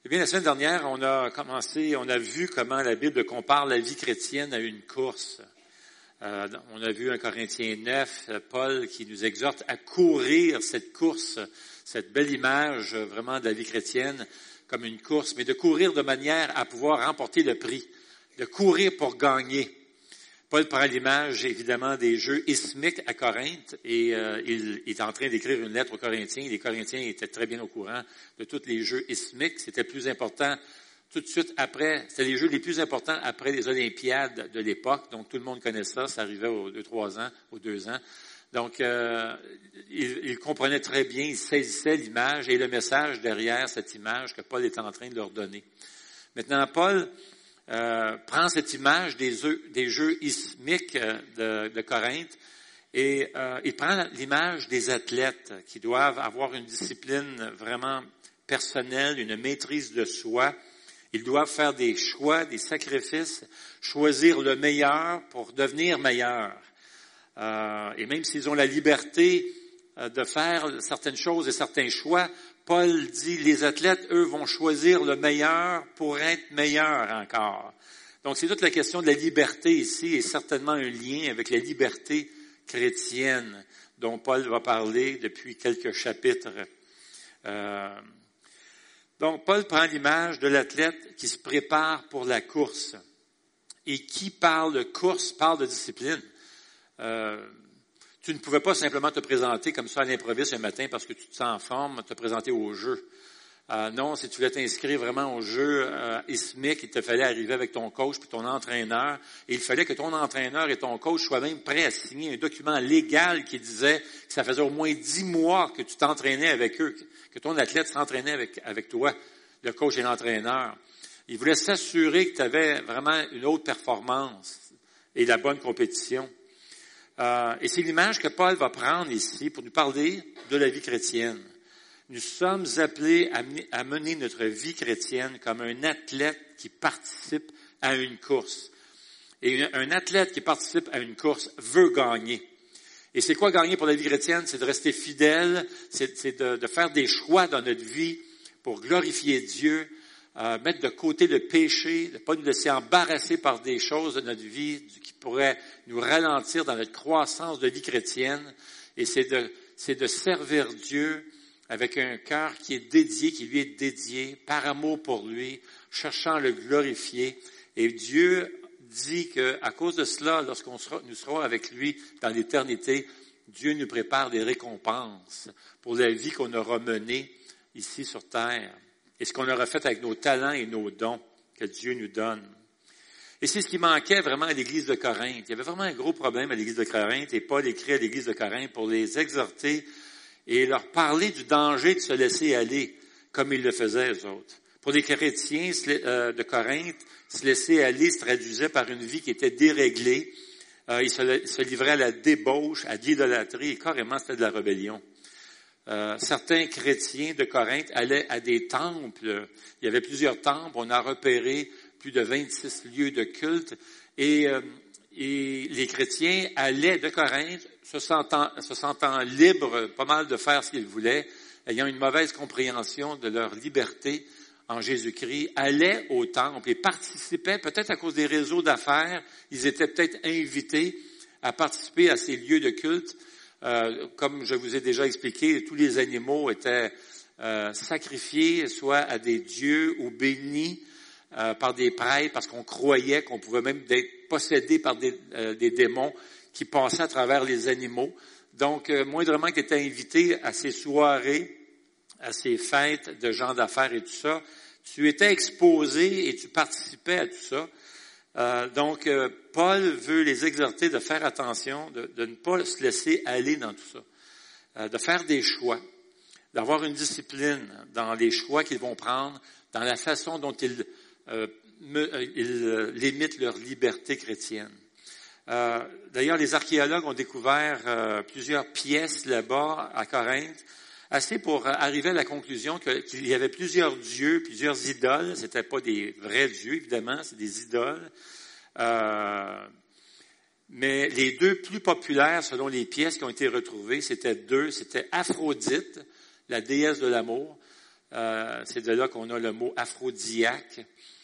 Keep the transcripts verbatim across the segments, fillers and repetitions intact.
Eh bien, la semaine dernière, on a commencé, on a vu comment la Bible compare la vie chrétienne à une course. Euh, on a vu un Corinthiens neuf, Paul qui nous exhorte à courir cette course, cette belle image vraiment de la vie chrétienne comme une course, mais de courir de manière à pouvoir remporter le prix, de courir pour gagner. Paul prend l'image, évidemment, des jeux ismiques à Corinthe et euh, il, il est en train d'écrire une lettre aux Corinthiens. Les Corinthiens étaient très bien au courant de tous les jeux ismiques. C'était plus important tout de suite après, c'était les jeux les plus importants après les Olympiades de l'époque. Donc, tout le monde connaît ça. Ça arrivait aux deux, trois ans, aux deux ans. Donc, euh, il, il comprenait très bien, il saisissait l'image et le message derrière cette image que Paul était en train de leur donner. Maintenant, Paul Euh, prend cette image des, des jeux ismiques de, de Corinthe et euh, il prend l'image des athlètes qui doivent avoir une discipline vraiment personnelle, une maîtrise de soi. Ils doivent faire des choix, des sacrifices, choisir le meilleur pour devenir meilleur. Euh, et même s'ils ont la liberté euh, de faire certaines choses et certains choix, Paul dit, les athlètes, eux, vont choisir le meilleur pour être meilleurs encore. Donc, c'est toute la question de la liberté ici et certainement un lien avec la liberté chrétienne dont Paul va parler depuis quelques chapitres. Euh, donc, Paul prend l'image de l'athlète qui se prépare pour la course. Et qui parle de course, parle de discipline. Euh, Tu ne pouvais pas simplement te présenter comme ça à l'improviste un matin parce que tu te sens en forme, te présenter au jeu. Euh, non, si tu voulais t'inscrire vraiment au jeu euh, ismique, il te fallait arriver avec ton coach puis ton entraîneur. Et il fallait que ton entraîneur et ton coach soient même prêts à signer un document légal qui disait que ça faisait au moins dix mois que tu t'entraînais avec eux, que ton athlète s'entraînait avec, avec toi, le coach et l'entraîneur. Il voulait s'assurer que tu avais vraiment une haute performance et la bonne compétition. Euh, et c'est l'image que Paul va prendre ici pour nous parler de la vie chrétienne. Nous sommes appelés à, à mener notre vie chrétienne comme un athlète qui participe à une course. Et un athlète qui participe à une course veut gagner. Et c'est quoi gagner pour la vie chrétienne? C'est de rester fidèle, c'est, c'est de, de faire des choix dans notre vie pour glorifier Dieu, Euh, mettre de côté le péché, de ne pas nous laisser embarrasser par des choses de notre vie qui pourraient nous ralentir dans notre croissance de vie chrétienne. Et c'est de, c'est de servir Dieu avec un cœur qui est dédié, qui lui est dédié, par amour pour lui, cherchant à le glorifier. Et Dieu dit qu'à cause de cela, lorsqu'on sera, nous serons avec lui dans l'éternité, Dieu nous prépare des récompenses pour la vie qu'on aura menée ici sur terre. Et ce qu'on aura fait avec nos talents et nos dons que Dieu nous donne. Et c'est ce qui manquait vraiment à l'Église de Corinthe. Il y avait vraiment un gros problème à l'Église de Corinthe et Paul écrit à l'Église de Corinthe pour les exhorter et leur parler du danger de se laisser aller comme ils le faisaient eux autres. Pour les chrétiens de Corinthe, se laisser aller se traduisait par une vie qui était déréglée. Ils se livraient à la débauche, à l'idolâtrie et carrément c'était de la rébellion. Euh, certains chrétiens de Corinthe allaient à des temples. Il y avait plusieurs temples. On a repéré plus de vingt-six lieux de culte. Et, euh, et les chrétiens allaient de Corinthe, se sentant, se sentant libres pas mal de faire ce qu'ils voulaient, ayant une mauvaise compréhension de leur liberté en Jésus-Christ, allaient au temple et participaient, peut-être à cause des réseaux d'affaires, ils étaient peut-être invités à participer à ces lieux de culte. Euh, comme je vous ai déjà expliqué, tous les animaux étaient euh, sacrifiés soit à des dieux ou bénis euh, par des prêtres parce qu'on croyait qu'on pouvait même être possédé par des, euh, des démons qui passaient à travers les animaux. Donc, euh, moindrement que tu étais invité à ces soirées, à ces fêtes de gens d'affaires et tout ça, tu étais exposé et tu participais à tout ça. Euh, donc, euh, Paul veut les exhorter de faire attention, de, de ne pas se laisser aller dans tout ça, euh, de faire des choix, d'avoir une discipline dans les choix qu'ils vont prendre, dans la façon dont ils, euh, me, ils euh, limitent leur liberté chrétienne. Euh, d'ailleurs, les archéologues ont découvert euh, plusieurs pièces là-bas à Corinthe, assez pour arriver à la conclusion que, qu'il y avait plusieurs dieux, plusieurs idoles. C'était pas des vrais dieux, évidemment, c'est des idoles. Euh, mais les deux plus populaires, selon les pièces qui ont été retrouvées, c'était deux. C'était Aphrodite, la déesse de l'amour. Euh, c'est de là qu'on a le mot aphrodisiaque,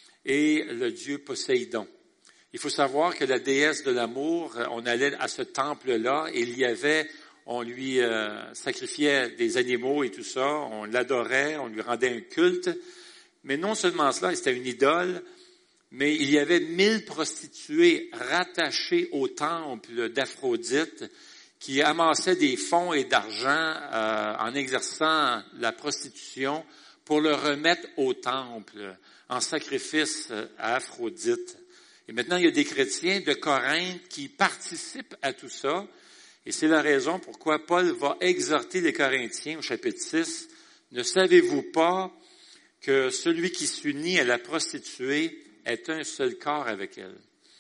et le dieu Poséidon. Il faut savoir que la déesse de l'amour, on allait à ce temple-là, et il y avait, on lui euh, sacrifiait des animaux et tout ça, on l'adorait, on lui rendait un culte, mais non seulement cela, c'était une idole, mais il y avait mille prostituées rattachées au temple d'Aphrodite qui amassaient des fonds et d'argent euh, en exerçant la prostitution pour le remettre au temple en sacrifice à Aphrodite. Et maintenant, il y a des chrétiens de Corinthe qui participent à tout ça. Et c'est la raison pourquoi Paul va exhorter les Corinthiens au chapitre six. Ne savez-vous pas que celui qui s'unit à la prostituée est un seul corps avec elle?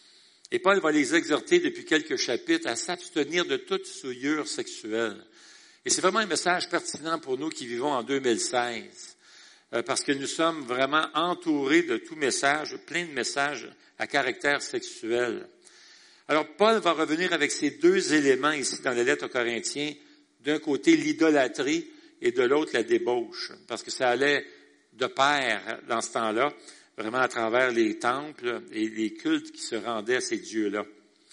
Et Paul va les exhorter depuis quelques chapitres à s'abstenir de toute souillure sexuelle. Et c'est vraiment un message pertinent pour nous qui vivons en deux mille seize, euh, parce que nous sommes vraiment entourés de tout message, plein de messages à caractère sexuel. Alors, Paul va revenir avec ces deux éléments ici dans la lettre aux Corinthiens. D'un côté, l'idolâtrie et de l'autre, la débauche. Parce que ça allait de pair dans ce temps-là, vraiment à travers les temples et les cultes qui se rendaient à ces dieux-là.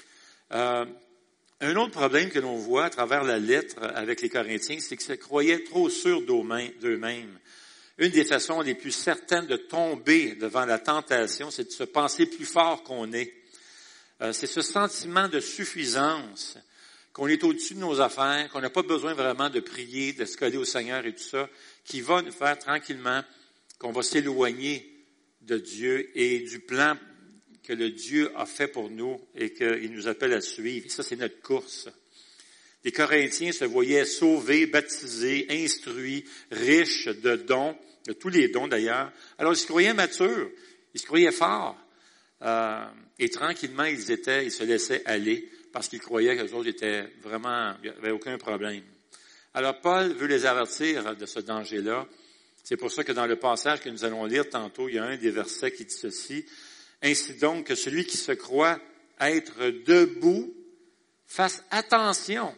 Euh, un autre problème que l'on voit à travers la lettre avec les Corinthiens, c'est qu'ils se croyaient trop sûrs d'eux-mêmes. Une des façons les plus certaines de tomber devant la tentation, c'est de se penser plus fort qu'on est. Euh, c'est ce sentiment de suffisance, qu'on est au-dessus de nos affaires, qu'on n'a pas besoin vraiment de prier, de se coller au Seigneur et tout ça, qui va nous faire tranquillement qu'on va s'éloigner de Dieu et du plan que le Dieu a fait pour nous et qu'il nous appelle à suivre. Et ça, c'est notre course. Les Corinthiens se voyaient sauvés, baptisés, instruits, riches de dons, de tous les dons d'ailleurs. Alors, ils se croyaient matures, ils se croyaient forts. Euh, et tranquillement, ils étaient, ils se laissaient aller parce qu'ils croyaient que les autres étaient vraiment, il n'y avait aucun problème. Alors, Paul veut les avertir de ce danger-là. C'est pour ça que dans le passage que nous allons lire tantôt, il y a un des versets qui dit ceci. Ainsi donc que celui qui se croit être debout fasse attention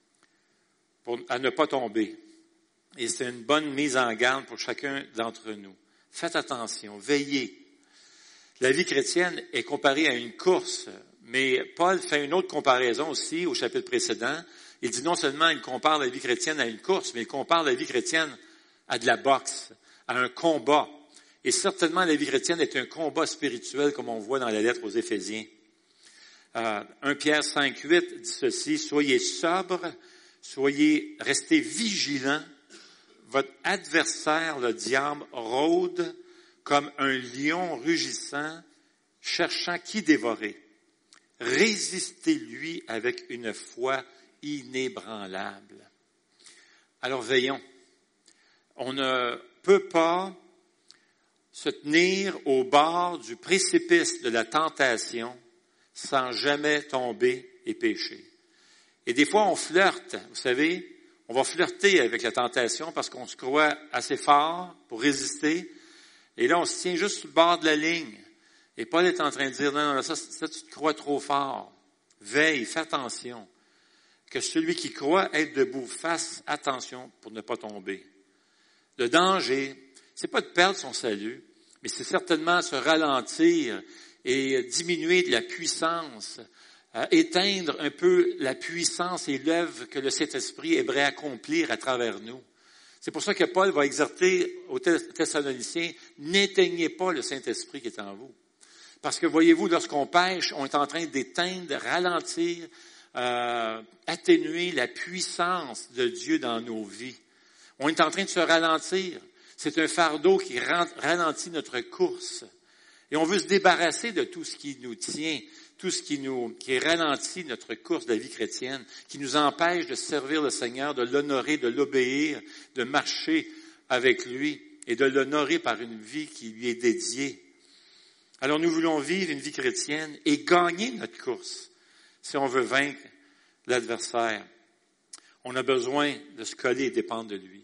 pour, à ne pas tomber. Et c'est une bonne mise en garde pour chacun d'entre nous. Faites attention, veillez. La vie chrétienne est comparée à une course, mais Paul fait une autre comparaison aussi au chapitre précédent. Il dit non seulement il compare la vie chrétienne à une course, mais il compare la vie chrétienne à de la boxe, à un combat. Et certainement, la vie chrétienne est un combat spirituel, comme on voit dans la lettre aux Éphésiens. Euh, premier Pierre cinq huit dit ceci, « Soyez sobres, soyez, restez vigilants. Votre adversaire, le diable, rôde comme un lion rugissant, cherchant qui dévorer. Résistez-lui avec une foi inébranlable. » Alors veillons. On ne peut pas se tenir au bord du précipice de la tentation sans jamais tomber et pécher. Et des fois, on flirte, vous savez, on va flirter avec la tentation parce qu'on se croit assez fort pour résister. Et là, on se tient juste sur le bord de la ligne. Et Paul est en train de dire, non, non, ça, ça tu te crois trop fort. Veille, fais attention. Que celui qui croit être debout fasse attention pour ne pas tomber. Le danger, c'est pas de perdre son salut, mais c'est certainement se ralentir et diminuer de la puissance, euh, éteindre un peu la puissance et l'œuvre que le Saint-Esprit aimerait accomplir à travers nous. C'est pour ça que Paul va exhorter aux Thessaloniciens, n'éteignez pas le Saint-Esprit qui est en vous. Parce que voyez-vous, lorsqu'on pêche, on est en train d'éteindre, ralentir, euh, atténuer la puissance de Dieu dans nos vies. On est en train de se ralentir. C'est un fardeau qui ralentit notre course. Et on veut se débarrasser de tout ce qui nous tient, tout ce qui nous, qui ralentit notre course de la vie chrétienne, qui nous empêche de servir le Seigneur, de l'honorer, de l'obéir, de marcher avec lui et de l'honorer par une vie qui lui est dédiée. Alors nous voulons vivre une vie chrétienne et gagner notre course si on veut vaincre l'adversaire. On a besoin de se coller et dépendre de lui.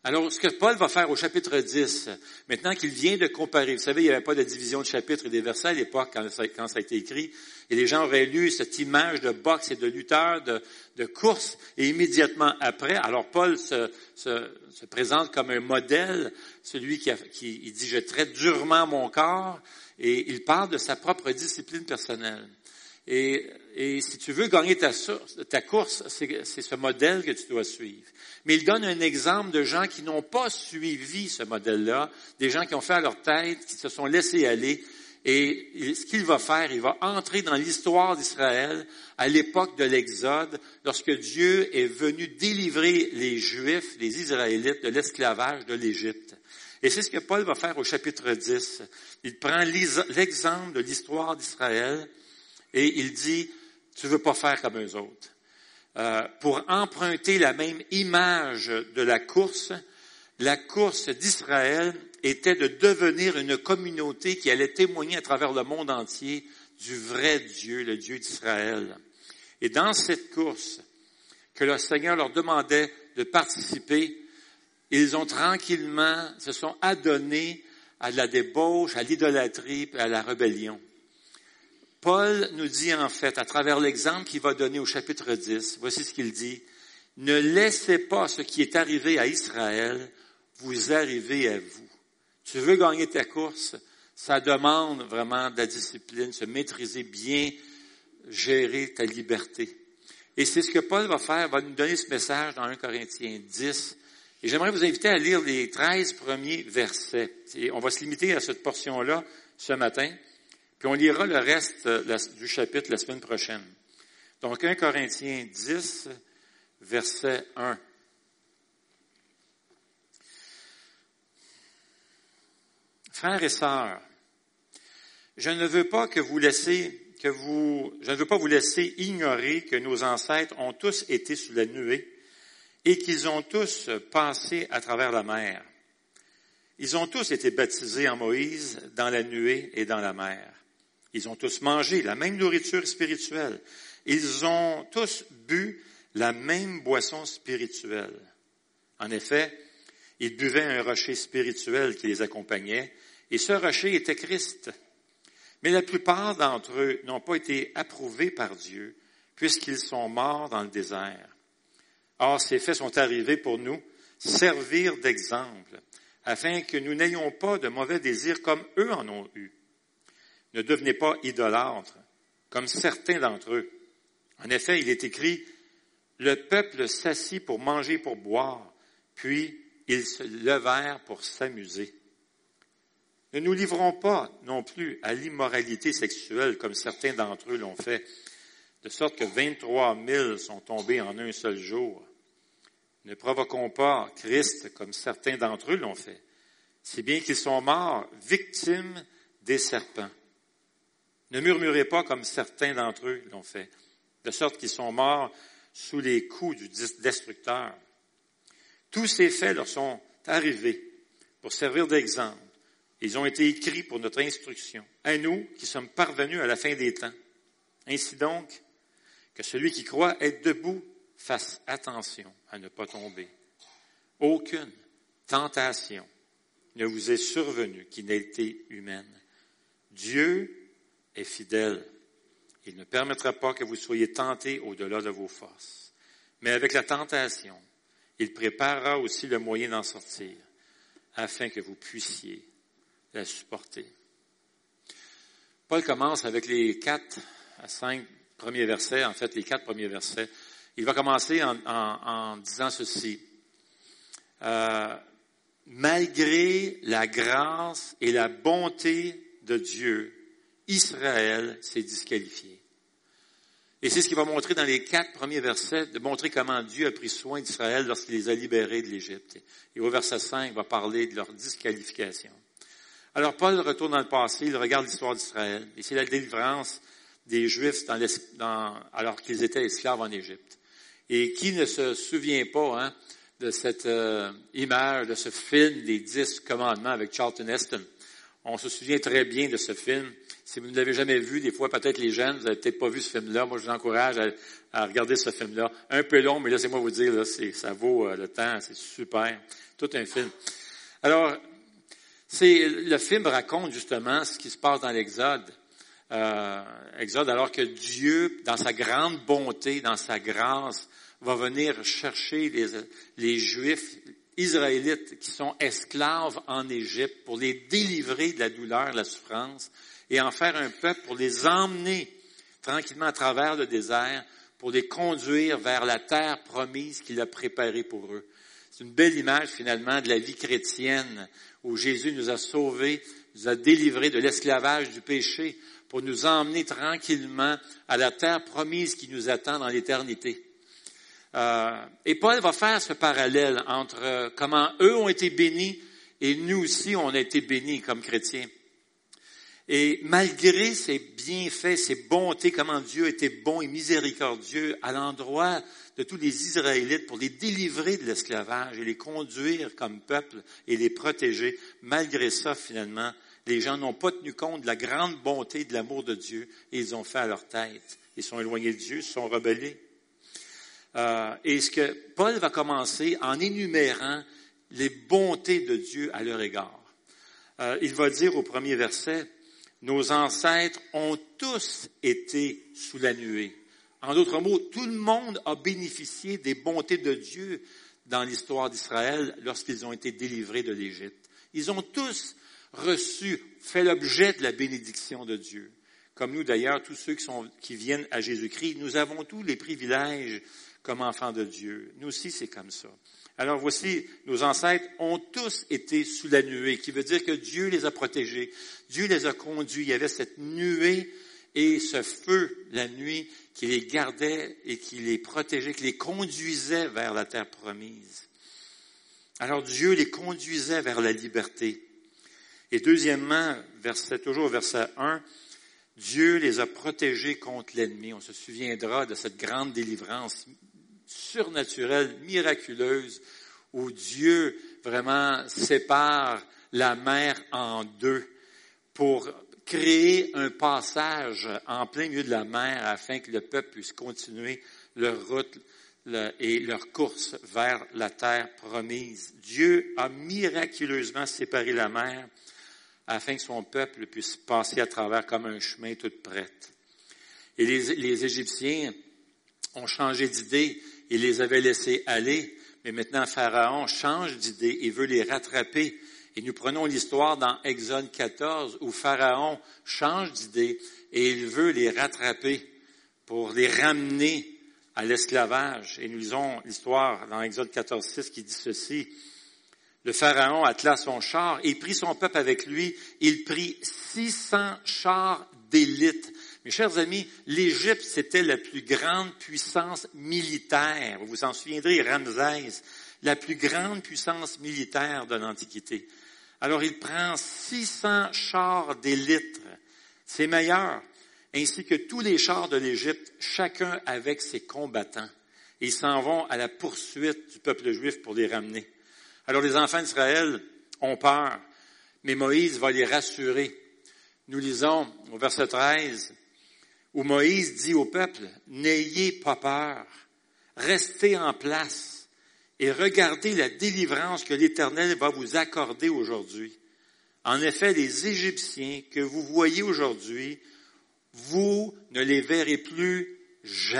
Alors, ce que Paul va faire au chapitre dix, maintenant qu'il vient de comparer, vous savez, il n'y avait pas de division de chapitres et des versets à l'époque quand ça, quand ça a été écrit, et les gens auraient lu cette image de boxe et de lutteur, de, de course, et immédiatement après, alors Paul se, se, se présente comme un modèle, celui qui, a, qui il dit « Je traite durement mon corps », et il parle de sa propre discipline personnelle. Et, et si tu veux gagner ta, ta course, c'est, c'est ce modèle que tu dois suivre. Mais il donne un exemple de gens qui n'ont pas suivi ce modèle-là, des gens qui ont fait à leur tête, qui se sont laissés aller. Et ce qu'il va faire, il va entrer dans l'histoire d'Israël à l'époque de l'Exode, lorsque Dieu est venu délivrer les Juifs, les Israélites, de l'esclavage de l'Égypte. Et c'est ce que Paul va faire au chapitre dix. Il prend l'exemple de l'histoire d'Israël et il dit, tu veux pas faire comme eux autres. Euh, pour emprunter la même image de la course, la course d'Israël était de devenir une communauté qui allait témoigner à travers le monde entier du vrai Dieu, le Dieu d'Israël. Et dans cette course que le Seigneur leur demandait de participer, ils ont tranquillement, se sont adonnés à la débauche, à l'idolâtrie, à la rébellion. Paul nous dit en fait, à travers l'exemple qu'il va donner au chapitre dix, voici ce qu'il dit. Ne laissez pas ce qui est arrivé à Israël vous arriver à vous. Tu veux gagner ta course, ça demande vraiment de la discipline, se maîtriser bien, gérer ta liberté. Et c'est ce que Paul va faire, va nous donner ce message dans un Corinthiens dix. Et j'aimerais vous inviter à lire les treize premiers versets. Et on va se limiter à cette portion-là ce matin. Puis on lira le reste du chapitre la semaine prochaine. Donc, un Corinthiens dix, verset un. Frères et sœurs, je ne veux pas que vous laissiez, que vous, je ne veux pas vous laisser ignorer que nos ancêtres ont tous été sous la nuée et qu'ils ont tous passé à travers la mer. Ils ont tous été baptisés en Moïse dans la nuée et dans la mer. Ils ont tous mangé la même nourriture spirituelle. Ils ont tous bu la même boisson spirituelle. En effet, ils buvaient un rocher spirituel qui les accompagnait, et ce rocher était Christ. Mais la plupart d'entre eux n'ont pas été approuvés par Dieu, puisqu'ils sont morts dans le désert. Or, ces faits sont arrivés pour nous, servir d'exemple, afin que nous n'ayons pas de mauvais désirs comme eux en ont eu. Ne devenez pas idolâtres, comme certains d'entre eux. En effet, il est écrit, « Le peuple s'assit pour manger et pour boire, puis ils se levèrent pour s'amuser. » Ne nous livrons pas non plus à l'immoralité sexuelle, comme certains d'entre eux l'ont fait, de sorte que vingt-trois mille sont tombés en un seul jour. Ne provoquons pas Christ, comme certains d'entre eux l'ont fait, si bien qu'ils sont morts, victimes des serpents. Ne murmurez pas comme certains d'entre eux l'ont fait, de sorte qu'ils sont morts sous les coups du destructeur. Tous ces faits leur sont arrivés pour servir d'exemple. Ils ont été écrits pour notre instruction, à nous qui sommes parvenus à la fin des temps. Ainsi donc, que celui qui croit être debout fasse attention à ne pas tomber. Aucune tentation ne vous est survenue qui n'ait été humaine. Dieu est fidèle. Il ne permettra pas que vous soyez tentés au-delà de vos forces. Mais avec la tentation, il préparera aussi le moyen d'en sortir, afin que vous puissiez la supporter. Paul commence avec les quatre à cinq premiers versets, en fait les quatre premiers versets. Il va commencer en, en, en disant ceci. Euh, malgré la grâce et la bonté de Dieu, Israël s'est disqualifié. Et c'est ce qu'il va montrer dans les quatre premiers versets, de montrer comment Dieu a pris soin d'Israël lorsqu'il les a libérés de l'Égypte. Et au verset cinq, il va parler de leur disqualification. Alors Paul retourne dans le passé, il regarde l'histoire d'Israël, et c'est la délivrance des Juifs dans dans, alors qu'ils étaient esclaves en Égypte. Et qui ne se souvient pas hein, de cette euh, image, de ce film des dix commandements avec Charlton Heston? On se souvient très bien de ce film. Si vous ne l'avez jamais vu, des fois, peut-être les jeunes, vous n'avez peut-être pas vu ce film-là. Moi, je vous encourage à, à regarder ce film-là. Un peu long, mais laissez-moi vous dire, là, c'est, ça vaut euh, le temps, c'est super. Tout un film. Alors, c'est, le film raconte justement ce qui se passe dans l'Exode. Euh, Exode, alors que Dieu, dans sa grande bonté, dans sa grâce, va venir chercher les, les Juifs israélites qui sont esclaves en Égypte pour les délivrer de la douleur, de la souffrance, et en faire un peuple pour les emmener tranquillement à travers le désert, pour les conduire vers la terre promise qu'il a préparée pour eux. C'est une belle image finalement de la vie chrétienne où Jésus nous a sauvés, nous a délivrés de l'esclavage du péché pour nous emmener tranquillement à la terre promise qui nous attend dans l'éternité. Euh, et Paul va faire ce parallèle entre euh, comment eux ont été bénis et nous aussi on a été bénis comme chrétiens. Et malgré ses bienfaits, ses bontés, comment Dieu était bon et miséricordieux à l'endroit de tous les Israélites pour les délivrer de l'esclavage et les conduire comme peuple et les protéger, malgré ça, finalement, les gens n'ont pas tenu compte de la grande bonté et de l'amour de Dieu et ils ont fait à leur tête. Ils sont éloignés de Dieu, ils se sont rebellés. Euh, et ce que Paul va commencer en énumérant les bontés de Dieu à leur égard. Euh, il va dire au premier verset, « Nos ancêtres ont tous été sous la nuée. » En d'autres mots, tout le monde a bénéficié des bontés de Dieu dans l'histoire d'Israël lorsqu'ils ont été délivrés de l'Égypte. Ils ont tous reçu, fait l'objet de la bénédiction de Dieu. Comme nous d'ailleurs, tous ceux qui, sont, qui viennent à Jésus-Christ, nous avons tous les privilèges comme enfants de Dieu. Nous aussi, c'est comme ça. Alors voici, nos ancêtres ont tous été sous la nuée, qui veut dire que Dieu les a protégés. Dieu les a conduits. Il y avait cette nuée et ce feu la nuit qui les gardait et qui les protégeait, qui les conduisait vers la terre promise. Alors Dieu les conduisait vers la liberté. Et deuxièmement, verset, toujours verset un, Dieu les a protégés contre l'ennemi. On se souviendra de cette grande délivrance surnaturelle, miraculeuse, où Dieu vraiment sépare la mer en deux pour créer un passage en plein milieu de la mer afin que le peuple puisse continuer leur route et leur course vers la terre promise. Dieu a miraculeusement séparé la mer afin que son peuple puisse passer à travers comme un chemin tout prête. Et les, les Égyptiens ont changé d'idée et les avaient laissés aller, mais maintenant Pharaon change d'idée et veut les rattraper. Et nous prenons l'histoire dans Exode quatorze où Pharaon change d'idée et il veut les rattraper pour les ramener à l'esclavage. Et nous lisons l'histoire dans Exode quatorze six qui dit ceci. Le Pharaon attela son char et prit son peuple avec lui. Il prit six cents chars d'élite. Mes chers amis, l'Égypte, c'était la plus grande puissance militaire. Vous vous en souviendrez, Ramsès, la plus grande puissance militaire de l'Antiquité. Alors, il prend six cents chars d'élite, ses meilleurs, ainsi que tous les chars de l'Égypte, chacun avec ses combattants. Et ils s'en vont à la poursuite du peuple juif pour les ramener. Alors, les enfants d'Israël ont peur, mais Moïse va les rassurer. Nous lisons au verset treize, où Moïse dit au peuple, « N'ayez pas peur, restez en place et regardez la délivrance que l'Éternel va vous accorder aujourd'hui. En effet, les Égyptiens que vous voyez aujourd'hui, vous ne les verrez plus jamais. »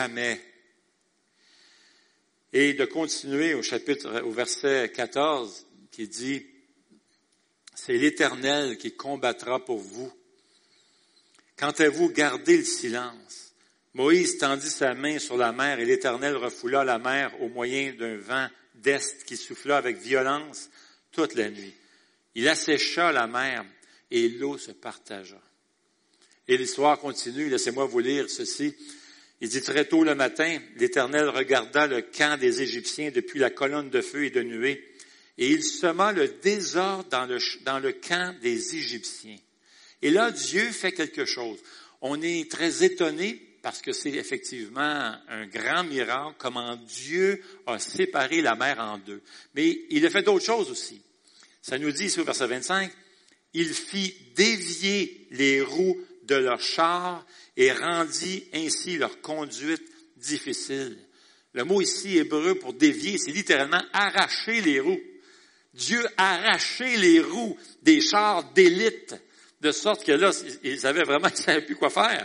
Et de continuer au chapitre, au verset quatorze, qui dit, « C'est l'Éternel qui combattra pour vous. Quant à vous, gardez le silence. » Moïse tendit sa main sur la mer et l'Éternel refoula la mer au moyen d'un vent d'est qui souffla avec violence toute la nuit. Il assécha la mer et l'eau se partagea. Et l'histoire continue, laissez-moi vous lire ceci. Il dit, très tôt le matin, l'Éternel regarda le camp des Égyptiens depuis la colonne de feu et de nuée, et il sema le désordre dans le, dans le camp des Égyptiens. Et là, Dieu fait quelque chose. On est très étonné parce que c'est effectivement un grand miracle, comment Dieu a séparé la mer en deux. Mais il a fait d'autres choses aussi. Ça nous dit ici au verset vingt-cinq, Il fit dévier les roues de leurs chars et rendit ainsi leur conduite difficile. Le mot ici hébreu pour dévier, c'est littéralement arracher les roues. Dieu arrachait les roues des chars d'élite, de sorte que là, ils avaient vraiment, ils ne savaient plus quoi faire.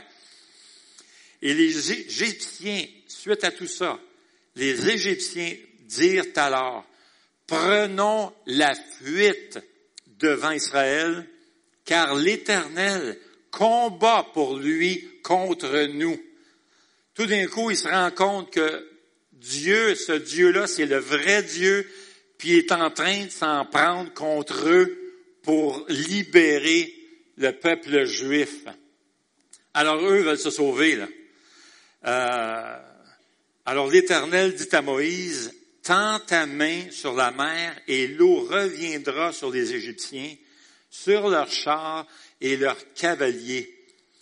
Et les Égyptiens, suite à tout ça, les Égyptiens dirent alors, prenons la fuite devant Israël, car l'Éternel combat pour lui contre nous. Tout d'un coup, il se rend compte que Dieu, ce Dieu-là, c'est le vrai Dieu, puis il est en train de s'en prendre contre eux pour libérer le peuple juif. Alors eux veulent se sauver, là. Euh, alors l'Éternel dit à Moïse, tends ta main sur la mer et l'eau reviendra sur les Égyptiens, sur leurs chars et leurs cavaliers.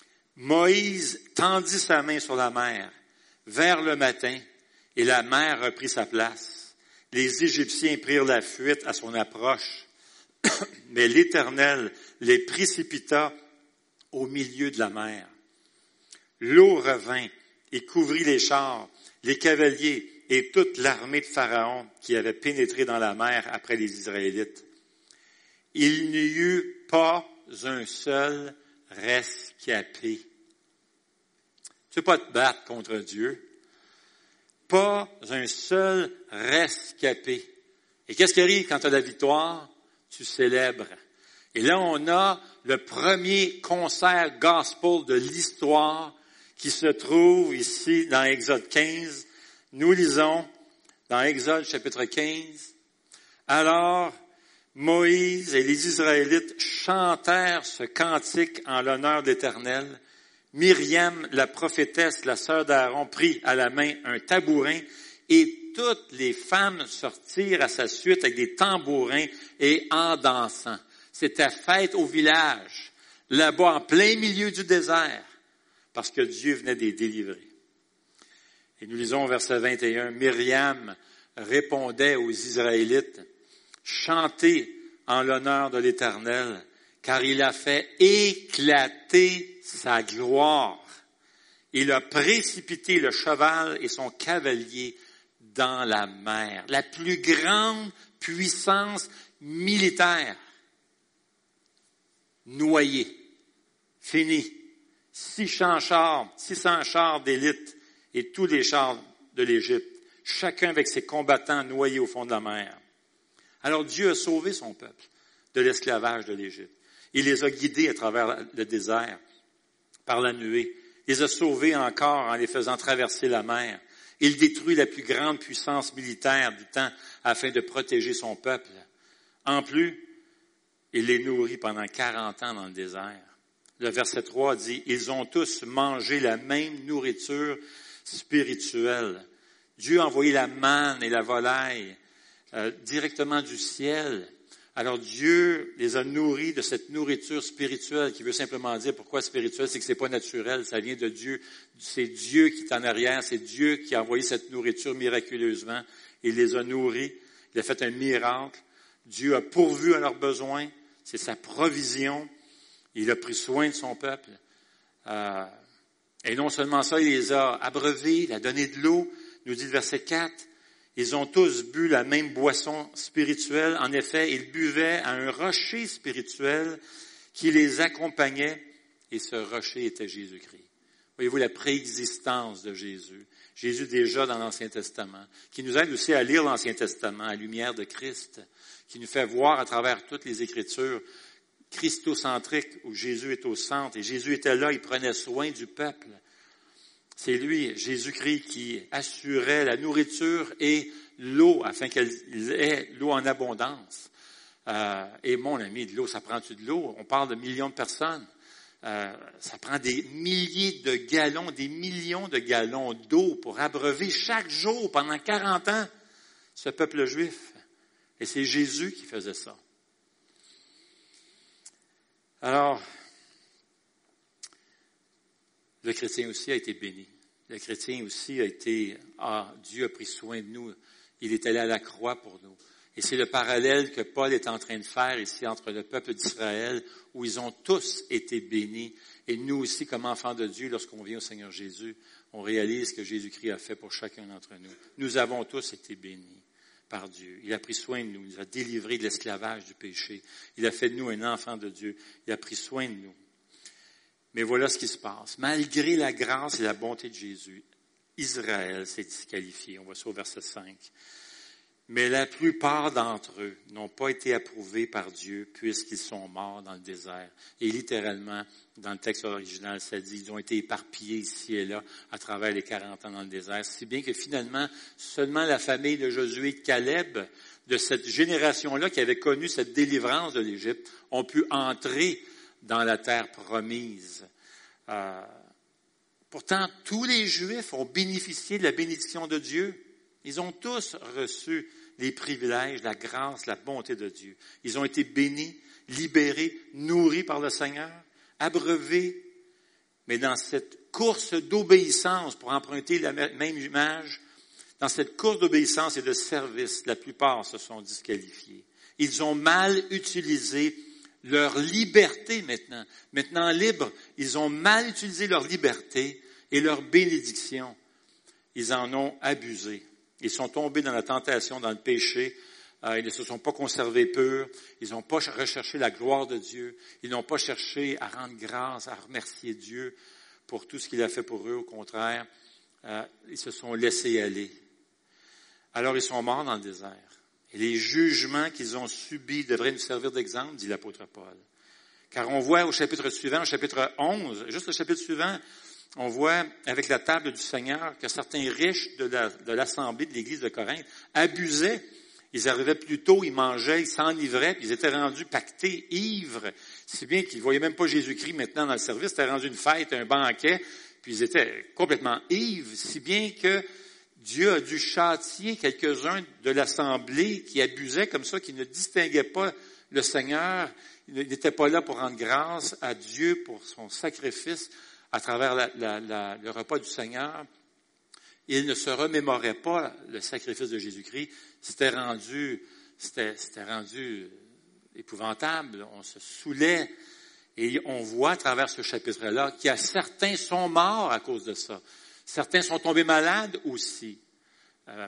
Moïse tendit sa main sur la mer vers le matin et la mer reprit sa place. Les Égyptiens prirent la fuite à son approche, mais l'Éternel les précipita au milieu de la mer. L'eau revint et couvrit les chars, les cavaliers et toute l'armée de Pharaon qui avait pénétré dans la mer après les Israélites. Il n'y eut pas un seul rescapé. Tu ne peux pas te battre contre Dieu. Pas un seul rescapé. Et qu'est-ce qui arrive quand tu as la victoire? Tu célèbres. Et là, on a le premier concert gospel de l'histoire qui se trouve ici dans Exode quinze. Nous lisons dans Exode chapitre quinze. Alors, Moïse et les Israélites chantèrent ce cantique en l'honneur de l'Éternel. Myriam, la prophétesse, la sœur d'Aaron, prit à la main un tabourin et toutes les femmes sortirent à sa suite avec des tambourins et en dansant. C'était fête au village, là-bas en plein milieu du désert, parce que Dieu venait de les délivrer. Et nous lisons au verset vingt et un, Myriam répondait aux Israélites, chantez en l'honneur de l'Éternel, car il a fait éclater sa gloire. Il a précipité le cheval et son cavalier dans la mer. La plus grande puissance militaire. Noyé. Fini. Six cents chars, six cents chars d'élite et tous les chars de l'Égypte. Chacun avec ses combattants noyés au fond de la mer. Alors Dieu a sauvé son peuple de l'esclavage de l'Égypte. Il les a guidés à travers le désert, par la nuée. Il les a sauvés encore en les faisant traverser la mer. Il détruit la plus grande puissance militaire du temps afin de protéger son peuple. En plus, il les nourrit pendant quarante ans dans le désert. Le verset trois dit, « Ils ont tous mangé la même nourriture spirituelle. » Dieu a envoyé la manne et la volaille euh, directement du ciel. Alors Dieu les a nourris de cette nourriture spirituelle qui veut simplement dire pourquoi spirituel, c'est que c'est pas naturel, ça vient de Dieu. C'est Dieu qui est en arrière, c'est Dieu qui a envoyé cette nourriture miraculeusement. Il les a nourris, il a fait un miracle. Dieu a pourvu à leurs besoins, c'est sa provision. Il a pris soin de son peuple. Euh, et non seulement ça, il les a abreuvés, il a donné de l'eau, nous dit le verset quatre. Ils ont tous bu la même boisson spirituelle. En effet, ils buvaient à un rocher spirituel qui les accompagnait, et ce rocher était Jésus-Christ. Voyez-vous la préexistence de Jésus. Jésus déjà dans l'Ancien Testament, qui nous aide aussi à lire l'Ancien Testament à la lumière de Christ, qui nous fait voir à travers toutes les Écritures christocentriques où Jésus est au centre. Et Jésus était là, il prenait soin du peuple. C'est lui, Jésus-Christ, qui assurait la nourriture et l'eau afin qu'elle ait l'eau en abondance. Euh, et mon ami, de l'eau, ça prend-tu de l'eau? On parle de millions de personnes. Euh, ça prend des milliers de gallons, des millions de gallons d'eau pour abreuver chaque jour pendant quarante ans ce peuple juif. Et c'est Jésus qui faisait ça. Alors, le chrétien aussi a été béni. Le chrétien aussi a été, ah, Dieu a pris soin de nous. Il est allé à la croix pour nous. Et c'est le parallèle que Paul est en train de faire ici entre le peuple d'Israël, où ils ont tous été bénis. Et nous aussi, comme enfants de Dieu, lorsqu'on vient au Seigneur Jésus, on réalise ce que Jésus-Christ a fait pour chacun d'entre nous. Nous avons tous été bénis par Dieu. Il a pris soin de nous. Il nous a délivrés de l'esclavage du péché. Il a fait de nous un enfant de Dieu. Il a pris soin de nous. Mais voilà ce qui se passe. Malgré la grâce et la bonté de Jésus, Israël s'est disqualifié. On va ça au verset cinq. Mais la plupart d'entre eux n'ont pas été approuvés par Dieu puisqu'ils sont morts dans le désert. Et littéralement, dans le texte original, ça dit qu'ils ont été éparpillés ici et là à travers les quarante ans dans le désert. Si bien que finalement, seulement la famille de Josué et de Caleb, de cette génération-là qui avait connu cette délivrance de l'Égypte, ont pu entrer dans la terre promise. Euh, pourtant, tous les Juifs ont bénéficié de la bénédiction de Dieu. Ils ont tous reçu les privilèges, la grâce, la bonté de Dieu. Ils ont été bénis, libérés, nourris par le Seigneur, abreuvés. Mais dans cette course d'obéissance, pour emprunter la même image, dans cette course d'obéissance et de service, la plupart se sont disqualifiés. Ils ont mal utilisé leur liberté maintenant. Maintenant libres, ils ont mal utilisé leur liberté et leur bénédiction. Ils en ont abusé. Ils sont tombés dans la tentation, dans le péché. Euh, ils ne se sont pas conservés purs. Ils n'ont pas recherché la gloire de Dieu. Ils n'ont pas cherché à rendre grâce, à remercier Dieu pour tout ce qu'il a fait pour eux. Au contraire, euh, ils se sont laissés aller. Alors ils sont morts dans le désert. Et les jugements qu'ils ont subis devraient nous servir d'exemple, dit l'apôtre Paul. Car on voit au chapitre suivant, au chapitre onze, juste le chapitre suivant, on voit avec la table du Seigneur que certains riches de, la, de l'assemblée de l'église de Corinthe abusaient. Ils arrivaient plus tôt, ils mangeaient, ils s'enivraient, puis ils étaient rendus pactés, ivres. Si bien qu'ils ne voyaient même pas Jésus-Christ maintenant dans le service. C'était rendu une fête, un banquet, puis ils étaient complètement ivres, si bien que Dieu a dû châtier quelques-uns de l'assemblée qui abusaient comme ça, qui ne distinguaient pas le Seigneur. Ils n'étaient pas là pour rendre grâce à Dieu pour son sacrifice à travers la, la, la, le repas du Seigneur. Ils ne se remémoraient pas le sacrifice de Jésus-Christ. C'était rendu, c'était, c'était rendu épouvantable. On se saoulait. Et on voit à travers ce chapitre-là qu'il y a certains sont morts à cause de ça. Certains sont tombés malades aussi. Euh,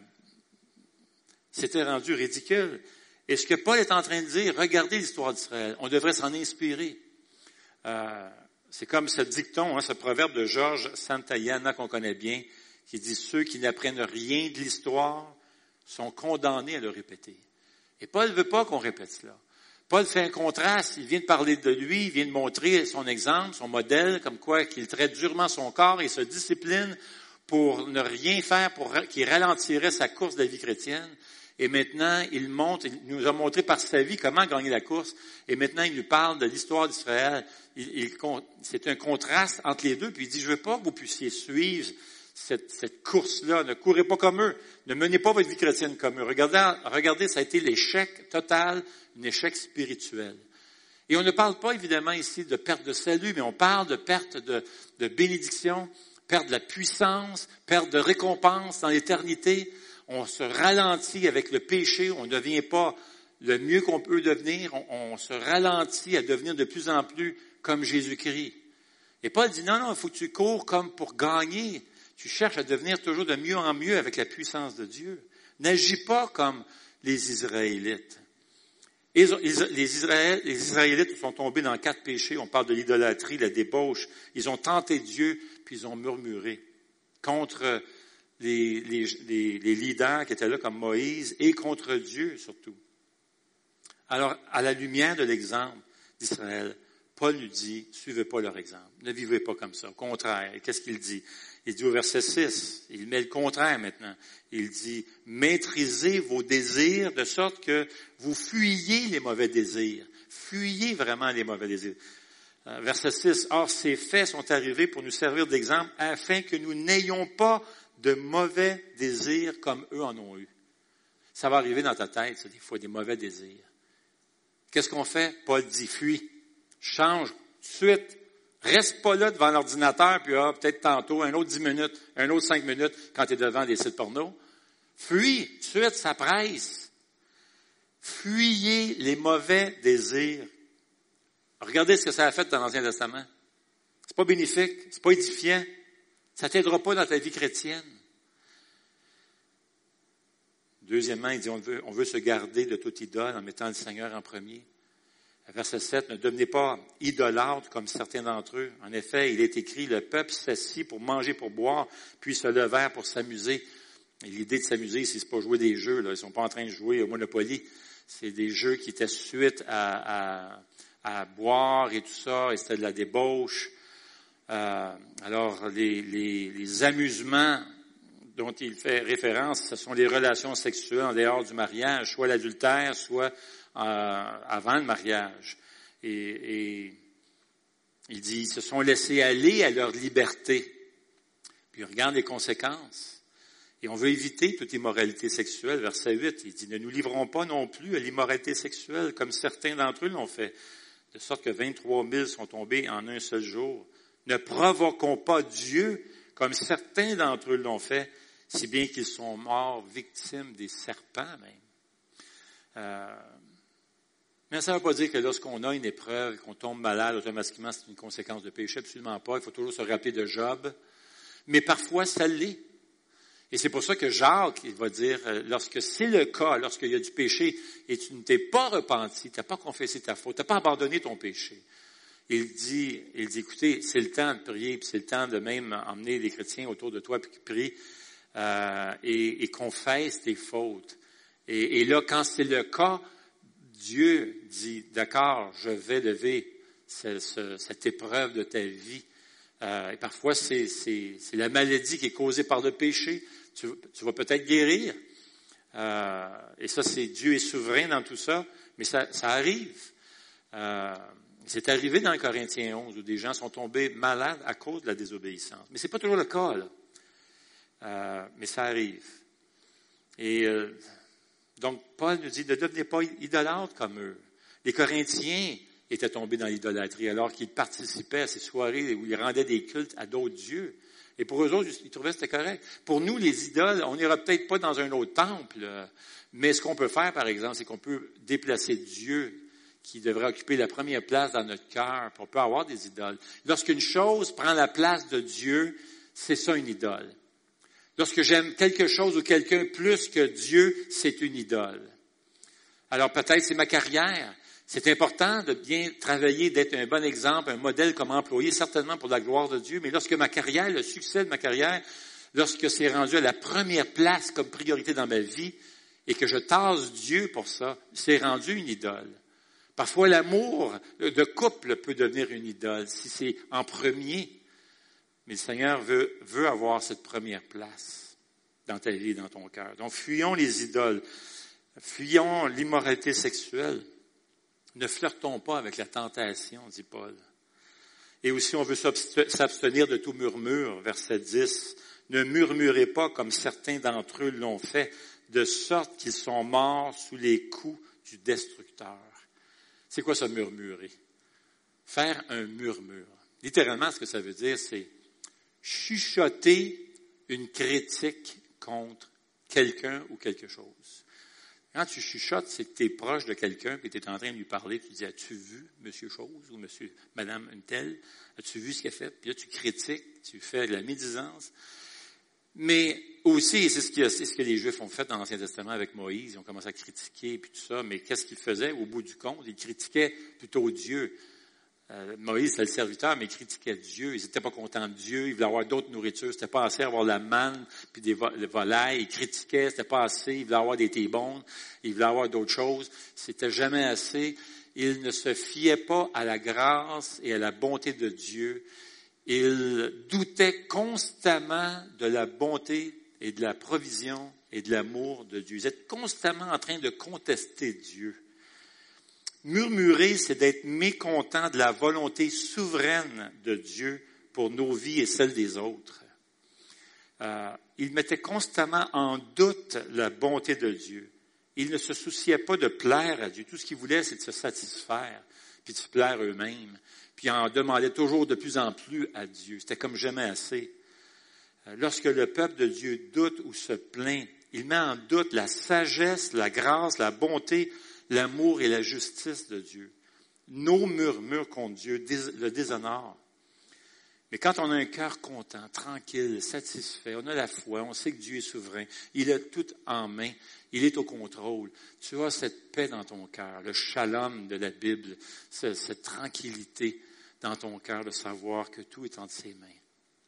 c'était rendu ridicule. Et ce que Paul est en train de dire, regardez l'histoire d'Israël. On devrait s'en inspirer. Euh, c'est comme ce dicton, hein, ce proverbe de George Santayana qu'on connaît bien, qui dit « Ceux qui n'apprennent rien de l'histoire sont condamnés à le répéter ». Et Paul ne veut pas qu'on répète cela. Paul fait un contraste. Il vient de parler de lui, il vient de montrer son exemple, son modèle, comme quoi qu'il traite durement son corps et se discipline pour ne rien faire, pour qu'il ralentirait sa course de la vie chrétienne. Et maintenant, il montre, il nous a montré par sa vie comment gagner la course. Et maintenant, il nous parle de l'histoire d'Israël. Il, il, c'est un contraste entre les deux. Puis il dit, je veux pas que vous puissiez suivre cette, cette course-là. Ne courez pas comme eux. Ne menez pas votre vie chrétienne comme eux. Regardez, regardez, ça a été l'échec total, un échec spirituel. Et on ne parle pas évidemment ici de perte de salut, mais on parle de perte de, de bénédiction, perte de la puissance, perte de récompense dans l'éternité. On se ralentit avec le péché, on ne devient pas le mieux qu'on peut devenir, on, on se ralentit à devenir de plus en plus comme Jésus-Christ. Et Paul dit, non, non, il faut que tu cours comme pour gagner. Tu cherches à devenir toujours de mieux en mieux avec la puissance de Dieu. N'agis pas comme les Israélites. Et les, Israël, les Israélites sont tombés dans quatre péchés. On parle de l'idolâtrie, la débauche. Ils ont tenté Dieu, puis ils ont murmuré contre Les, les, les, les leaders qui étaient là comme Moïse et contre Dieu surtout. Alors, à la lumière de l'exemple d'Israël, Paul lui dit, suivez pas leur exemple. Ne vivez pas comme ça. Au contraire, qu'est-ce qu'il dit? Il dit au verset six, il met le contraire maintenant. Il dit, maîtrisez vos désirs de sorte que vous fuyiez les mauvais désirs. Fuyez vraiment les mauvais désirs. Verset six, or ces faits sont arrivés pour nous servir d'exemple afin que nous n'ayons pas de mauvais désirs comme eux en ont eu. Ça va arriver dans ta tête, ça, des fois, des mauvais désirs. Qu'est-ce qu'on fait? Paul dit, fuis, change tout de suite. Reste pas là devant l'ordinateur, puis ah, peut-être tantôt, un autre dix minutes, un autre cinq minutes, quand tu es devant des sites porno. Fuis, tout de suite, ça presse. Fuyez les mauvais désirs. Regardez ce que ça a fait dans l'Ancien Testament. C'est pas bénéfique, c'est pas édifiant. Ça t'aidera pas dans ta vie chrétienne. Deuxièmement, il dit, on veut, on veut se garder de toute idole en mettant le Seigneur en premier. Verset sept, ne devenez pas idolâtres comme certains d'entre eux. En effet, il est écrit, le peuple s'assit pour manger, pour boire, puis se levèrent pour s'amuser. Et l'idée de s'amuser, c'est pas jouer des jeux, là. Ils sont pas en train de jouer au Monopoly. C'est des jeux qui étaient suite à, à, à boire et tout ça, et c'était de la débauche. Euh, alors, les, les, les amusements dont il fait référence, ce sont les relations sexuelles en dehors du mariage, soit l'adultère, soit euh, avant le mariage. Et, et il dit, ils se sont laissés aller à leur liberté. Puis regarde les conséquences. Et on veut éviter toute immoralité sexuelle. Verset huit, il dit, ne nous livrons pas non plus à l'immoralité sexuelle, comme certains d'entre eux l'ont fait, de sorte que vingt-trois mille sont tombés en un seul jour. Ne provoquons pas Dieu, comme certains d'entre eux l'ont fait, si bien qu'ils sont morts victimes des serpents même. Euh, mais ça ne veut pas dire que lorsqu'on a une épreuve, qu'on tombe malade, automatiquement c'est une conséquence de péché, absolument pas. Il faut toujours se rappeler de Job. Mais parfois, ça l'est. Et c'est pour ça que Jacques, il va dire, lorsque c'est le cas, lorsqu'il y a du péché et tu ne t'es pas repenti, tu n'as pas confessé ta faute, tu n'as pas abandonné ton péché, il dit, il dit, écoutez, c'est le temps de prier, puis c'est le temps de même emmener les chrétiens autour de toi, puis qui prient, euh, et, et confesse tes fautes. Et, et là, quand c'est le cas, Dieu dit, d'accord, je vais lever ce, ce, cette épreuve de ta vie. Euh, et parfois, c'est, c'est, c'est la maladie qui est causée par le péché. Tu, tu vas peut-être guérir. Euh, et ça, c'est Dieu est souverain dans tout ça, mais ça, ça arrive. Euh, c'est arrivé dans Corinthiens onze, où des gens sont tombés malades à cause de la désobéissance. Mais c'est pas toujours le cas, là. Euh, mais ça arrive. Et euh, donc, Paul nous dit, ne devenez pas idolâtres comme eux. Les Corinthiens étaient tombés dans l'idolâtrie, alors qu'ils participaient à ces soirées où ils rendaient des cultes à d'autres dieux. Et pour eux autres, ils trouvaient que c'était correct. Pour nous, les idoles, on n'ira peut-être pas dans un autre temple, mais ce qu'on peut faire, par exemple, c'est qu'on peut déplacer Dieu, qui devrait occuper la première place dans notre cœur, puis on peut avoir des idoles. Lorsqu'une chose prend la place de Dieu, c'est ça une idole. Lorsque j'aime quelque chose ou quelqu'un plus que Dieu, c'est une idole. Alors peut-être c'est ma carrière. C'est important de bien travailler, d'être un bon exemple, un modèle comme employé, certainement pour la gloire de Dieu, mais lorsque ma carrière, le succès de ma carrière, lorsque c'est rendu à la première place comme priorité dans ma vie, et que je tasse Dieu pour ça, c'est rendu une idole. Parfois, l'amour de couple peut devenir une idole, si c'est en premier. Mais le Seigneur veut, veut avoir cette première place dans ta vie et dans ton cœur. Donc, fuyons les idoles. Fuyons l'immoralité sexuelle. Ne flirtons pas avec la tentation, dit Paul. Et aussi, on veut s'abstenir de tout murmure, verset dix. Ne murmurez pas comme certains d'entre eux l'ont fait, de sorte qu'ils sont morts sous les coups du destructeur. C'est quoi ça, murmurer? Faire un murmure. Littéralement, ce que ça veut dire, c'est chuchoter une critique contre quelqu'un ou quelque chose. Quand tu chuchotes, c'est que tu es proche de quelqu'un et tu es en train de lui parler, tu dis, as-tu vu monsieur chose ou monsieur, madame une telle? As-tu vu ce qu'elle a fait? Puis là, tu critiques, tu fais de la médisance. Mais aussi, c'est ce, qui a, c'est ce que les Juifs ont fait dans l'Ancien Testament avec Moïse. Ils ont commencé à critiquer et tout ça. Mais qu'est-ce qu'ils faisaient au bout du compte? Ils critiquaient plutôt Dieu. Euh, Moïse, c'était le serviteur, mais il critiquait Dieu. Ils n'étaient pas contents de Dieu. Ils voulaient avoir d'autres nourritures. C'était pas assez avoir la manne puis des vo- des volailles. Ils critiquaient. C'était pas assez. Ils voulaient avoir des thébons. Ils voulaient avoir d'autres choses. C'était jamais assez. Ils ne se fiaient pas à la grâce et à la bonté de Dieu. Ils doutaient constamment de la bonté et de la provision et de l'amour de Dieu. Ils étaient constamment en train de contester Dieu. Murmurer, c'est d'être mécontent de la volonté souveraine de Dieu pour nos vies et celles des autres. Euh, ils mettaient constamment en doute la bonté de Dieu. Ils ne se souciaient pas de plaire à Dieu. Tout ce qu'ils voulaient, c'est de se satisfaire, puis de se plaire eux-mêmes. Puis ils en demandaient toujours de plus en plus à Dieu. C'était comme jamais assez. Euh, lorsque le peuple de Dieu doute ou se plaint, il met en doute la sagesse, la grâce, la bonté l'amour et la justice de Dieu. Nos murmures contre Dieu le déshonorent. Mais quand on a un cœur content, tranquille, satisfait, on a la foi, on sait que Dieu est souverain, il a tout en main, il est au contrôle. Tu as cette paix dans ton cœur, le shalom de la Bible, cette, cette tranquillité dans ton cœur de savoir que tout est entre ses mains.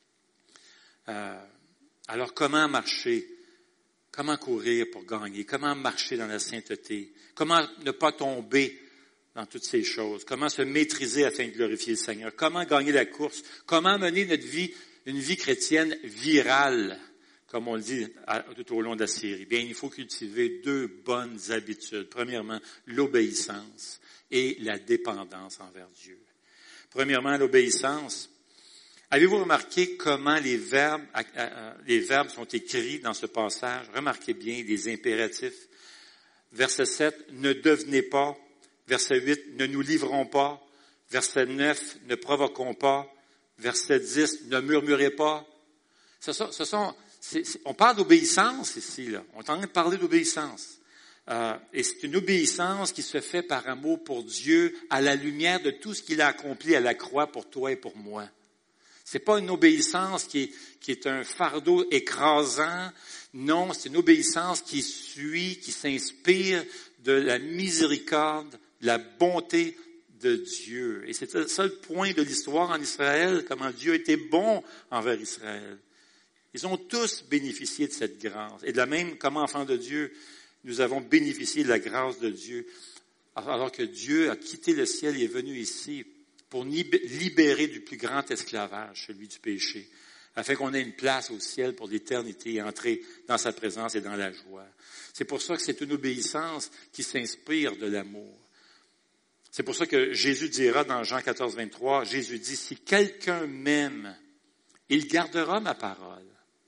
Euh, alors comment marcher? Comment courir pour gagner? Comment marcher dans la sainteté? Comment ne pas tomber dans toutes ces choses? Comment se maîtriser afin de glorifier le Seigneur? Comment gagner la course? Comment mener notre vie, une vie chrétienne virale, comme on le dit à, tout au long de la série? Bien, il faut cultiver deux bonnes habitudes. Premièrement, l'obéissance et la dépendance envers Dieu. Premièrement, l'obéissance. Avez-vous remarqué comment les verbes, les verbes sont écrits dans ce passage? Remarquez bien les impératifs. Verset sept, ne devenez pas. Verset huit, ne nous livrons pas. Verset neuf, ne provoquons pas. Verset dix, ne murmurez pas. Ce sont, ce sont, c'est, c'est, on parle d'obéissance ici, là. On est en train de parler d'obéissance. Euh, et c'est une obéissance qui se fait par amour pour Dieu à la lumière de tout ce qu'il a accompli à la croix pour toi et pour moi. C'est pas une obéissance qui est, qui est un fardeau écrasant. Non, c'est une obéissance qui suit, qui s'inspire de la miséricorde, de la bonté de Dieu. Et c'est le seul point de l'histoire en Israël, comment Dieu était bon envers Israël. Ils ont tous bénéficié de cette grâce. Et de la même, comme enfants de Dieu, nous avons bénéficié de la grâce de Dieu. Alors que Dieu a quitté le ciel et est venu ici pour libérer du plus grand esclavage, celui du péché, afin qu'on ait une place au ciel pour l'éternité et entrer dans sa présence et dans la joie. C'est pour ça que c'est une obéissance qui s'inspire de l'amour. C'est pour ça que Jésus dira dans Jean quatorze, vingt-trois, Jésus dit, « Si quelqu'un m'aime, il gardera ma parole. »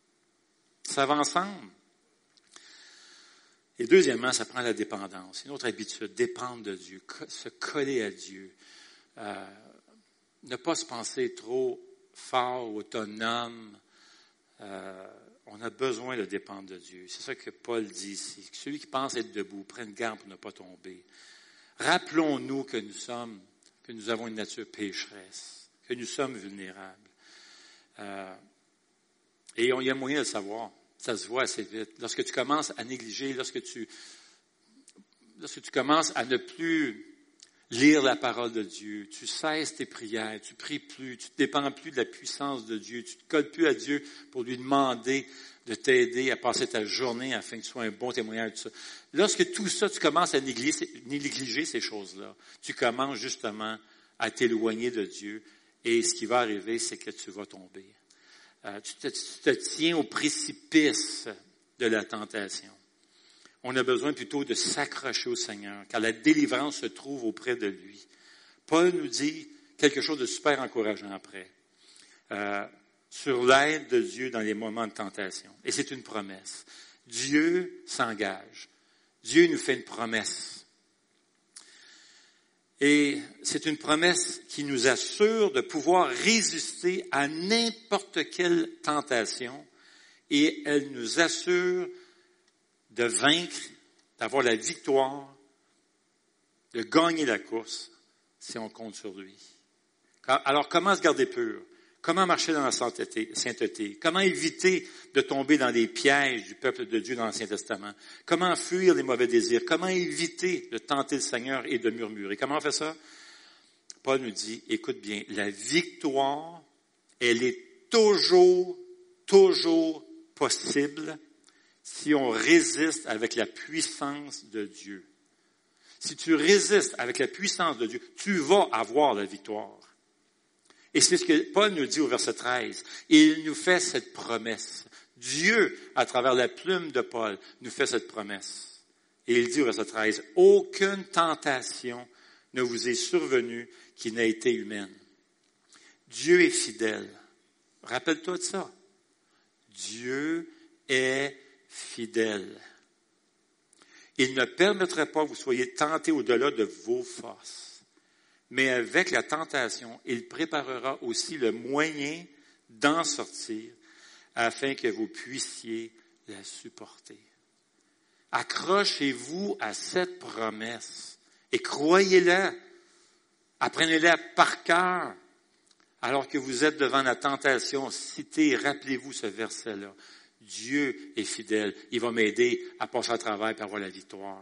Ça va ensemble. Et deuxièmement, ça prend la dépendance. C'est notre habitude, dépendre de Dieu, se coller à Dieu. Euh, ne pas se penser trop fort ou autonome. Euh, on a besoin de dépendre de Dieu. C'est ça que Paul dit ici. Celui qui pense être debout, prenne garde pour ne pas tomber. Rappelons-nous que nous sommes, que nous avons une nature pécheresse, que nous sommes vulnérables. Euh, et on, il y a moyen de le savoir. Ça se voit assez vite. Lorsque tu commences à négliger, lorsque tu, lorsque tu commences à ne plus lire la parole de Dieu, tu cesses tes prières, tu pries plus, tu ne dépends plus de la puissance de Dieu, tu ne te colles plus à Dieu pour lui demander de t'aider à passer ta journée afin que tu sois un bon témoignage de ça. Lorsque tout ça, tu commences à négliger, négliger ces choses-là, tu commences justement à t'éloigner de Dieu et ce qui va arriver, c'est que tu vas tomber. Euh, tu, te, tu te tiens au précipice de la tentation. On a besoin plutôt de s'accrocher au Seigneur, car la délivrance se trouve auprès de lui. Paul nous dit quelque chose de super encourageant après, euh, sur l'aide de Dieu dans les moments de tentation. Et c'est une promesse. Dieu s'engage. Dieu nous fait une promesse. Et c'est une promesse qui nous assure de pouvoir résister à n'importe quelle tentation, et elle nous assure de vaincre, d'avoir la victoire, de gagner la course, si on compte sur lui. Alors, comment se garder pur? Comment marcher dans la sainteté? sainteté? Comment éviter de tomber dans les pièges du peuple de Dieu dans l'Ancien Testament? Comment fuir les mauvais désirs? Comment éviter de tenter le Seigneur et de murmurer? Comment on fait ça? Paul nous dit, écoute bien, la victoire, elle est toujours, toujours possible si on résiste avec la puissance de Dieu. Si tu résistes avec la puissance de Dieu, tu vas avoir la victoire. Et c'est ce que Paul nous dit au verset treize. Il nous fait cette promesse. Dieu, à travers la plume de Paul, nous fait cette promesse. Et il dit au verset treize, « Aucune tentation ne vous est survenue qui n'a été humaine. » Dieu est fidèle. Rappelle-toi de ça. Dieu est fidèle. Il ne permettrait pas que vous soyez tentés au-delà de vos forces. Mais avec la tentation, il préparera aussi le moyen d'en sortir afin que vous puissiez la supporter. Accrochez-vous à cette promesse et croyez-la. Apprenez-la par cœur. Alors que vous êtes devant la tentation, citez, rappelez-vous ce verset-là. Dieu est fidèle. Il va m'aider à passer à travers et à avoir la victoire.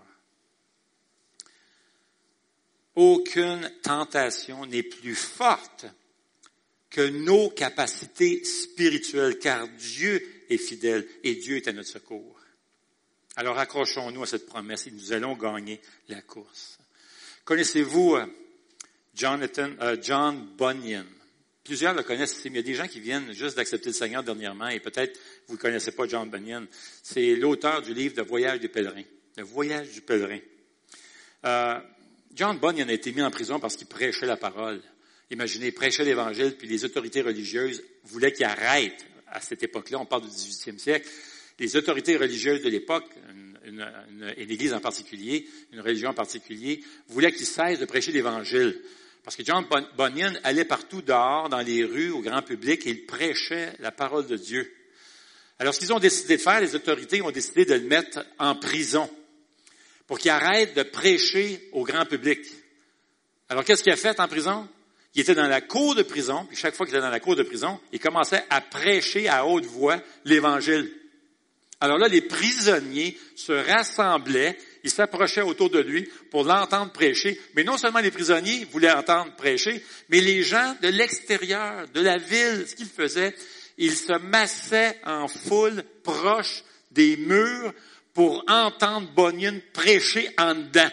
Aucune tentation n'est plus forte que nos capacités spirituelles, car Dieu est fidèle et Dieu est à notre secours. Alors accrochons-nous à cette promesse et nous allons gagner la course. Connaissez-vous Jonathan, euh, John Bunyan? Plusieurs le connaissent ici, mais il y a des gens qui viennent juste d'accepter le Seigneur dernièrement et peut-être vous ne connaissez pas John Bunyan. C'est l'auteur du livre « Le voyage des pèlerins ». Le voyage du pèlerin. Euh, John Bunyan a été mis en prison parce qu'il prêchait la parole. Imaginez, il prêchait l'Évangile, puis les autorités religieuses voulaient qu'il arrête. À cette époque-là, on parle du dix-huitième siècle. Les autorités religieuses de l'époque, une, une, une, une église en particulier, une religion en particulier, voulaient qu'il cesse de prêcher l'Évangile. Parce que John Bunyan allait partout dehors, dans les rues, au grand public, et il prêchait la parole de Dieu. Alors, ce qu'ils ont décidé de faire, les autorités ont décidé de le mettre en prison pour qu'il arrête de prêcher au grand public. Alors, qu'est-ce qu'il a fait en prison? Il était dans la cour de prison, puis chaque fois qu'il était dans la cour de prison, il commençait à prêcher à haute voix l'Évangile. Alors là, les prisonniers se rassemblaient, ils s'approchaient autour de lui pour l'entendre prêcher. Mais non seulement les prisonniers voulaient entendre prêcher, mais les gens de l'extérieur, de la ville, ce qu'ils faisaient, ils se massaient en foule proche des murs pour entendre Bunyan prêcher en dedans.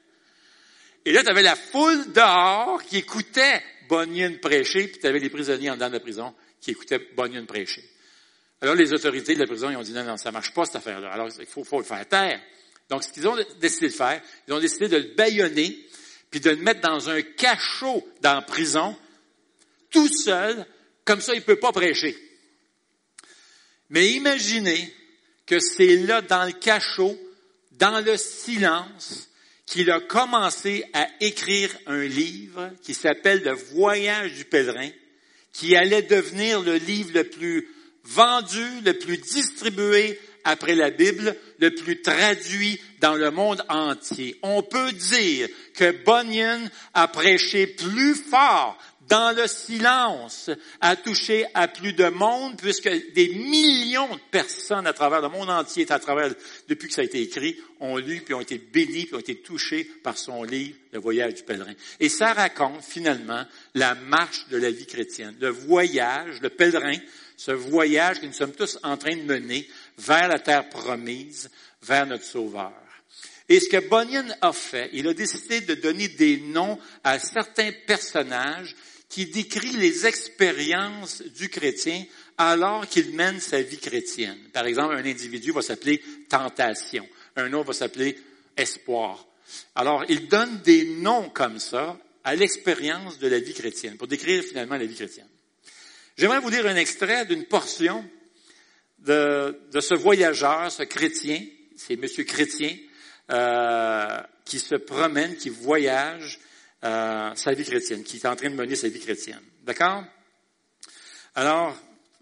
Et là, tu avais la foule dehors qui écoutait Bunyan prêcher, puis tu avais les prisonniers en dedans de la prison qui écoutaient Bunyan prêcher. Alors, les autorités de la prison, ils ont dit, non, non, ça marche pas, cette affaire-là. Alors, il faut, faut le faire taire. Donc, ce qu'ils ont décidé de faire, ils ont décidé de le bâillonner, puis de le mettre dans un cachot dans la prison, tout seul, comme ça, il peut pas prêcher. Mais imaginez que c'est là, dans le cachot, dans le silence, qu'il a commencé à écrire un livre qui s'appelle « Le voyage du pèlerin », qui allait devenir le livre le plus vendu, le plus distribué après la Bible, le plus traduit dans le monde entier. On peut dire que Bunyan a prêché plus fort dans le silence, a touché à plus de monde, puisque des millions de personnes à travers le monde entier, à travers, depuis que ça a été écrit, ont lu, puis ont été bénis, puis ont été touchés par son livre, Le voyage du pèlerin. Et ça raconte finalement la marche de la vie chrétienne, le voyage, le pèlerin, ce voyage que nous sommes tous en train de mener vers la terre promise, vers notre Sauveur. Et ce que Bunyan a fait, il a décidé de donner des noms à certains personnages qui décrivent les expériences du chrétien alors qu'il mène sa vie chrétienne. Par exemple, un individu va s'appeler tentation, un autre va s'appeler espoir. Alors, il donne des noms comme ça à l'expérience de la vie chrétienne, pour décrire finalement la vie chrétienne. J'aimerais vous lire un extrait d'une portion de, de ce voyageur, ce chrétien, c'est Monsieur Chrétien, euh, qui se promène, qui voyage euh, sa vie chrétienne, qui est en train de mener sa vie chrétienne. D'accord? Alors,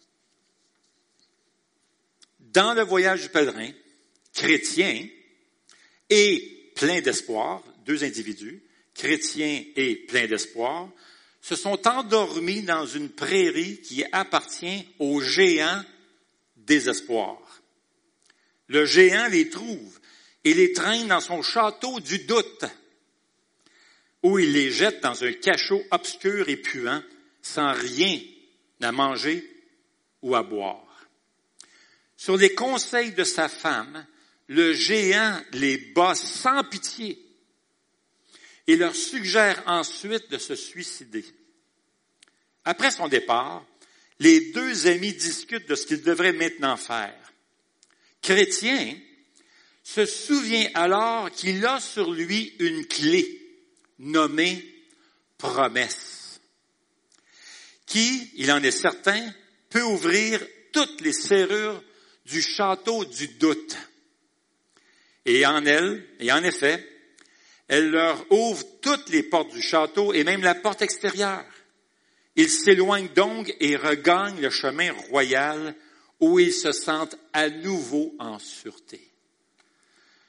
dans le voyage du pèlerin, chrétien et plein d'espoir, deux individus, chrétien et plein d'espoir, se sont endormis dans une prairie qui appartient au géant désespoir. Le géant les trouve et les traîne dans son château du doute, où il les jette dans un cachot obscur et puant, sans rien à manger ou à boire. Sur les conseils de sa femme, le géant les bat sans pitié et leur suggère ensuite de se suicider. Après son départ, les deux amis discutent de ce qu'ils devraient maintenant faire. Chrétien se souvient alors qu'il a sur lui une clé nommée promesse, qui, il en est certain, peut ouvrir toutes les serrures du château du doute. Et en elle, et en effet, elle leur ouvre toutes les portes du château et même la porte extérieure. Ils s'éloignent donc et regagnent le chemin royal où ils se sentent à nouveau en sûreté.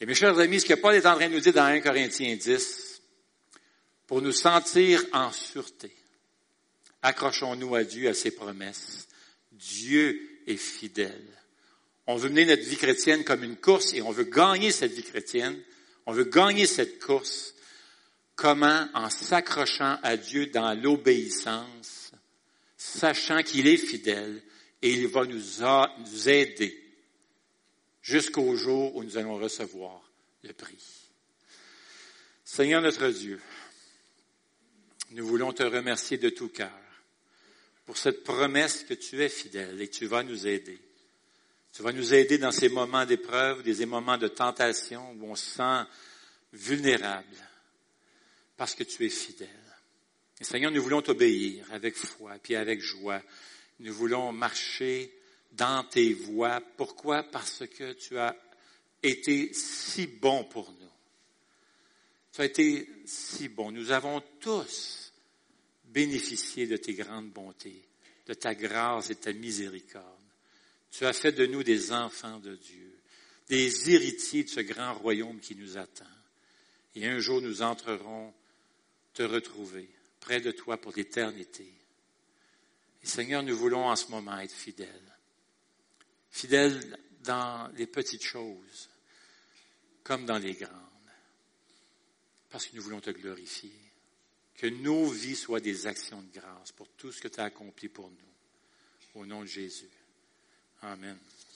Et mes chers amis, ce que Paul est en train de nous dire dans un Corinthiens dix, pour nous sentir en sûreté, accrochons-nous à Dieu, à ses promesses. Dieu est fidèle. On veut mener notre vie chrétienne comme une course et on veut gagner cette vie chrétienne. On veut gagner cette course. Comment? En s'accrochant à Dieu dans l'obéissance, sachant qu'il est fidèle et il va nous, a, nous aider jusqu'au jour où nous allons recevoir le prix. Seigneur notre Dieu, nous voulons te remercier de tout cœur pour cette promesse que tu es fidèle et que tu vas nous aider. Tu vas nous aider dans ces moments d'épreuve, des moments de tentation où on se sent vulnérable parce que tu es fidèle. Et Seigneur, nous voulons t'obéir avec foi puis avec joie. Nous voulons marcher dans tes voies. Pourquoi? Parce que tu as été si bon pour nous. Tu as été si bon. Nous avons tous bénéficié de tes grandes bontés, de ta grâce et de ta miséricorde. Tu as fait de nous des enfants de Dieu, des héritiers de ce grand royaume qui nous attend. Et un jour, nous entrerons te retrouver près de toi pour l'éternité. Et Seigneur, nous voulons en ce moment être fidèles. Fidèles dans les petites choses, comme dans les grandes. Parce que nous voulons te glorifier. Que nos vies soient des actions de grâce pour tout ce que tu as accompli pour nous. Au nom de Jésus. Amen.